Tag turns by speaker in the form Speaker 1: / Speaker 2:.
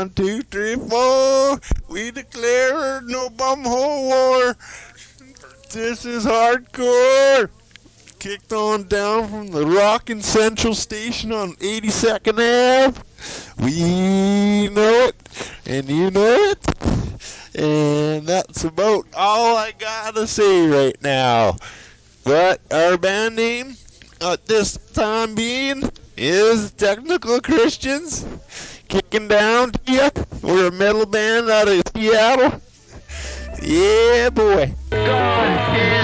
Speaker 1: 1, 2, 3, 4. We declare no bumhole war. This is hardcore. Kicked on down from the Rockin' Central Station on 82nd Ave. We know it, and you know it, and that's about all I gotta say right now. But our band name at this time being is Technical Christians. Kicking down to you. We're a metal band out of Seattle. Yeah, boy.
Speaker 2: God